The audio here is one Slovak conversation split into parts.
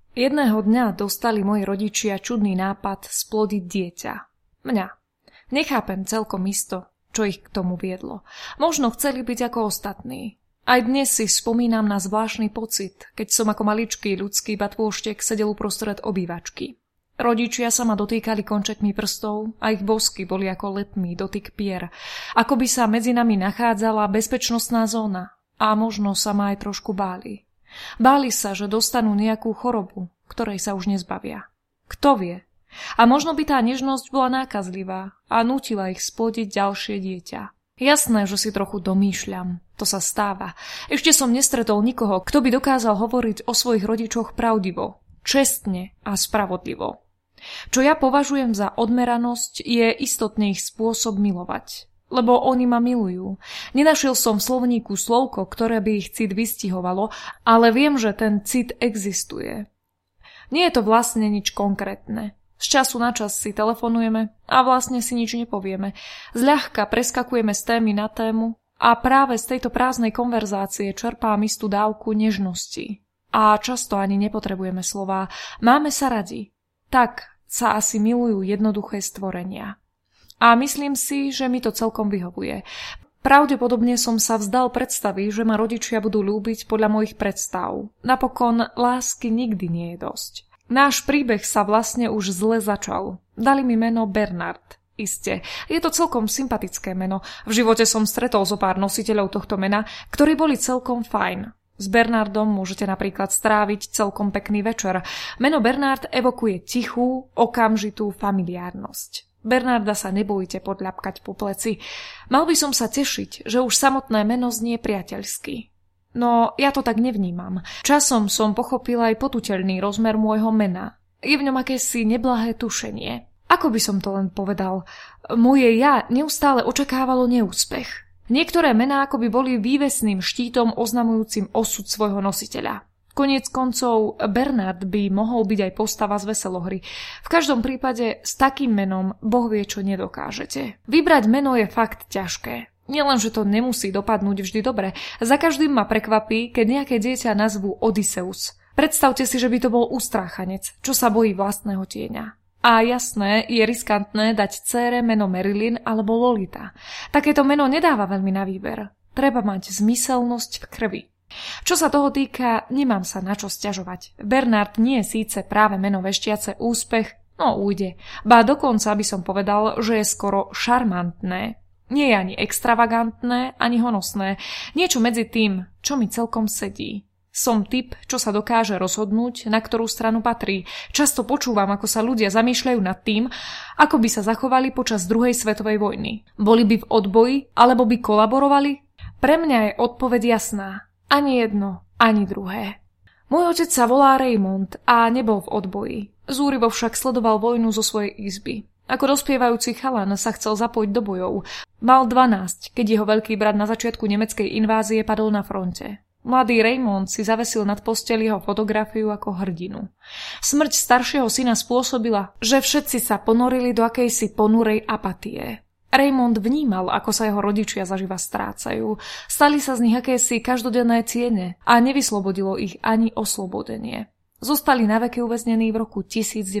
Jedného dňa dostali moji rodičia čudný nápad splodiť dieťa. Mňa. Nechápem celkom isto, čo ich k tomu viedlo. Možno chceli byť ako ostatní. Aj dnes si spomínam na zvláštny pocit, keď som ako maličký ľudský batôštek sedel uprostred obývačky. Rodičia sa ma dotýkali končekmi prstov a ich bosky boli ako letmý dotyk pier. Ako by sa medzi nami nachádzala bezpečnostná zóna a možno sa ma aj trošku báli. Báli sa, že dostanú nejakú chorobu, ktorej sa už nezbavia. Kto vie? A možno by tá nežnosť bola nákazlivá a nútila ich splodiť ďalšie dieťa. Jasné, že si trochu domýšľam. To sa stáva. Ešte som nestretol nikoho, kto by dokázal hovoriť o svojich rodičoch pravdivo, čestne a spravodlivo. Čo ja považujem za odmeranosť, je istotne ich spôsob milovať. Lebo oni ma milujú. Nenašiel som v slovníku slovko, ktoré by ich cit vystihovalo, ale viem, že ten cit existuje. Nie je to vlastne nič konkrétne. Z času na čas si telefonujeme a vlastne si nič nepovieme. Zľahka preskakujeme z témy na tému a práve z tejto prázdnej konverzácie čerpám istú dávku nežnosti. A často ani nepotrebujeme slová. Máme sa radi. Tak sa asi milujú jednoduché stvorenia. A myslím si, že mi to celkom vyhovuje. Pravdepodobne som sa vzdal predstavy, že ma rodičia budú ľúbiť podľa mojich predstav. Napokon lásky nikdy nie je dosť. Náš príbeh sa vlastne už zle začal. Dali mi meno Bernard. Iste, je to celkom sympatické meno. V živote som stretol zo pár nositeľov tohto mena, ktorí boli celkom fajn. S Bernardom môžete napríklad stráviť celkom pekný večer. Meno Bernard evokuje tichú, okamžitú familiárnosť. Bernarda sa nebojte podľapkať po pleci. Mal by som sa tešiť, že už samotné meno znie priateľsky. No, ja to tak nevnímam. Časom som pochopila aj potuteľný rozmer môjho mena. Je v ňom akési neblahé tušenie. Ako by som to len povedal? Moje ja neustále očakávalo neúspech. Niektoré mená akoby boli vývesným štítom oznamujúcim osud svojho nositeľa. Koniec koncov Bernard by mohol byť aj postava z veselohry. V každom prípade s takým menom Boh vie, čo nedokážete. Vybrať meno je fakt ťažké. Nielen, že to nemusí dopadnúť vždy dobre. Za každým ma prekvapí, keď nejaké dieťa nazvú Odysseus. Predstavte si, že by to bol ustráchanec, čo sa bojí vlastného tieňa. A jasné, je riskantné dať dcére meno Marilyn alebo Lolita. Takéto meno nedáva veľmi na výber. Treba mať zmyselnosť v krvi. Čo sa toho týka, nemám sa na čo sťažovať. Bernard nie je síce práve meno veštiace úspech, no ujde. Ba dokonca by som povedal, že je skoro šarmantné. Nie je ani extravagantné, ani honosné. Niečo medzi tým, čo mi celkom sedí. Som typ, čo sa dokáže rozhodnúť, na ktorú stranu patrí. Často počúvam, ako sa ľudia zamýšľajú nad tým, ako by sa zachovali počas druhej svetovej vojny. Boli by v odboji, alebo by kolaborovali? Pre mňa je odpoveď jasná. Ani jedno, ani druhé. Môj otec sa volá Raymond a nebol v odboji. Zúrivo však sledoval vojnu zo svojej izby. Ako dospievajúci chalan sa chcel zapojiť do bojov. Mal 12, keď jeho veľký brat na začiatku nemeckej invázie padol na fronte. Mladý Raymond si zavesil nad posteľ jeho fotografiu ako hrdinu. Smrť staršieho syna spôsobila, že všetci sa ponorili do akejsi ponurej apatie. Raymond vnímal, ako sa jeho rodičia zaživa strácajú. Stali sa z nich akési každodenné tiene a nevyslobodilo ich ani oslobodenie. Zostali naveky uväznení v roku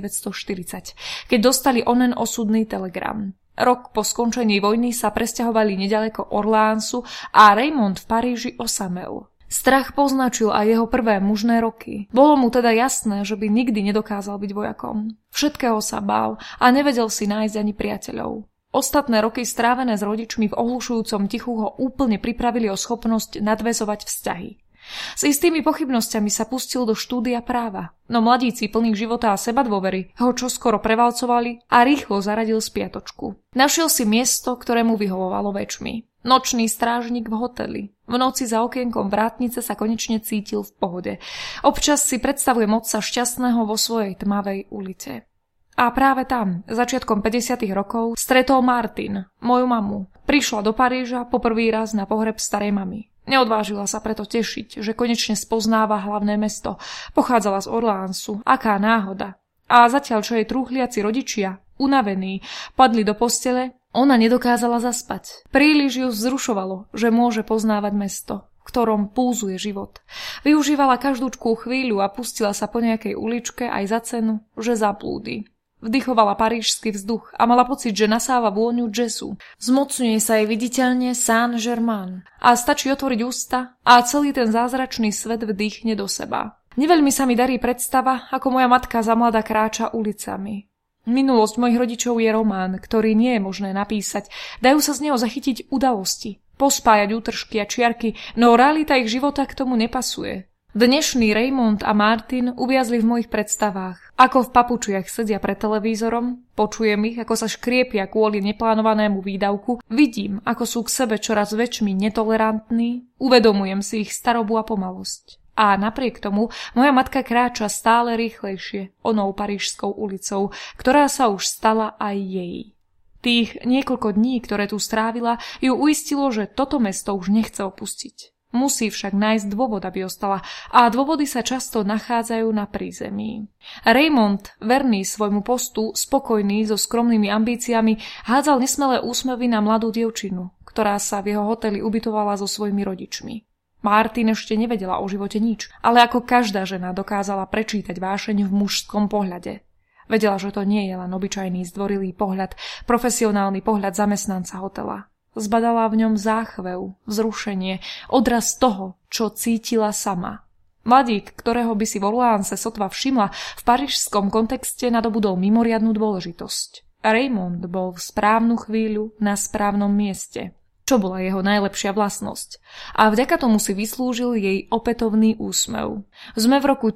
1940, keď dostali onen osudný telegram. Rok po skončení vojny sa presťahovali neďaleko Orléansu a Raymond v Paríži osamel. Strach poznačil aj jeho prvé mužné roky. Bolo mu teda jasné, že by nikdy nedokázal byť vojakom. Všetkého sa bál a nevedel si nájsť ani priateľov. Ostatné roky strávené s rodičmi v ohlušujúcom tichu ho úplne pripravili o schopnosť nadväzovať vzťahy. S istými pochybnosťami sa pustil do štúdia práva, no mladíci plní života a sebadôvery ho čoskoro prevalcovali a rýchlo zaradil spiatočku. Našiel si miesto, ktoré mu vyhovovalo väčšmi. Nočný strážnik v hoteli. V noci za okienkom vrátnice sa konečne cítil v pohode. Občas si predstavuje otca šťastného vo svojej tmavej ulici. A práve tam, začiatkom 50. rokov, stretol Martin, moju mamu. Prišla do Paríža poprvý raz na pohreb starej mamy. Neodvážila sa preto tešiť, že konečne spoznáva hlavné mesto. Pochádzala z Orléansu. Aká náhoda. A zatiaľ, čo jej trúchliaci rodičia, unavení, padli do postele, ona nedokázala zaspať. Príliš ju vzrušovalo, že môže poznávať mesto. v ktorom pulzuje život. Využívala každúčkú chvíľu a pustila sa po nejakej uličke aj za cenu, že zablúdi. Vdychovala parížsky vzduch a mala pocit, že nasáva vôňu jazzu. Zmocňuje sa jej viditeľne Saint-Germain a stačí otvoriť ústa a celý ten zázračný svet vdýchne do seba. Neveľmi sa mi darí predstava, ako moja matka za mladá kráča ulicami. Minulosť mojich rodičov je román, ktorý nie je možné napísať. Dajú sa z neho zachytiť udalosti, pospájať útržky a čiarky, no realita ich života k tomu nepasuje. Dnešný Raymond a Martin uviazli v mojich predstavách. Ako v papučiach sedia pred televízorom, počujem ich, ako sa škriepia kvôli neplánovanému výdavku, vidím, ako sú k sebe čoraz väčšmi netolerantní, uvedomujem si ich starobu a pomalosť. A napriek tomu moja matka kráča stále rýchlejšie onou parížskou ulicou, ktorá sa už stala aj jej. Tých niekoľko dní, ktoré tu strávila, ju uistilo, že toto mesto už nechce opustiť. Musí však nájsť dôvod, aby ostala, a dôvody sa často nachádzajú na prízemí. Raymond, verný svojmu postu, spokojný so skromnými ambíciami, hádzal nesmelé úsmevy na mladú dievčinu, ktorá sa v jeho hoteli ubytovala so svojimi rodičmi. Martin ešte nevedela o živote nič, ale ako každá žena dokázala prečítať vášeň v mužskom pohľade. Vedela, že to nie je len obyčajný zdvorilý pohľad, profesionálny pohľad zamestnanca hotela. Zbadala v ňom záchvev, vzrušenie, odraz toho, čo cítila sama. Mladík, ktorého by si v Orléanse sotva všimla, v parížskom kontexte nadobudol mimoriadnu dôležitosť. Raymond bol v správnu chvíľu na správnom mieste, čo bola jeho najlepšia vlastnosť. A vďaka tomu si vyslúžil jej opätovný úsmev. Sme v roku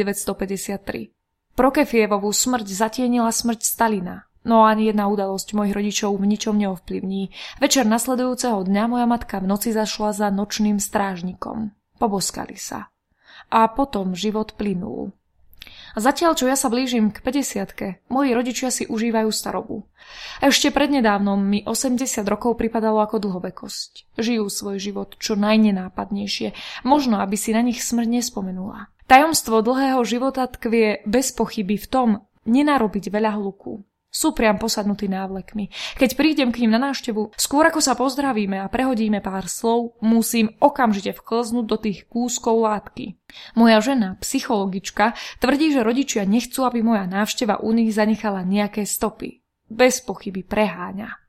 1953. Prokefievovú smrť zatienila smrť Stalina. No ani jedna udalosť mojich rodičov v ničom neovplyvní. Večer nasledujúceho dňa moja matka v noci zašla za nočným strážnikom. Poboskali sa. A potom život plynul. Zatiaľ, čo ja sa blížim k 50-ke, moji rodičia si užívajú starobu. Ešte prednedávnom mi 80 rokov pripadalo ako dlhovekosť. Žijú svoj život čo najnenápadnejšie, možno aby si na nich smrť nespomenula. Tajomstvo dlhého života tkvie bez pochyby v tom nenarobiť veľa hluku. Sú priam posadnutí návlekmi. Keď prídem k ním na návštevu, skôr ako sa pozdravíme a prehodíme pár slov, musím okamžite vklznúť do tých kúskov látky. Moja žena, psychologička, tvrdí, že rodičia nechcú, aby moja návšteva u nich zanechala nejaké stopy. Bez pochyby preháňa.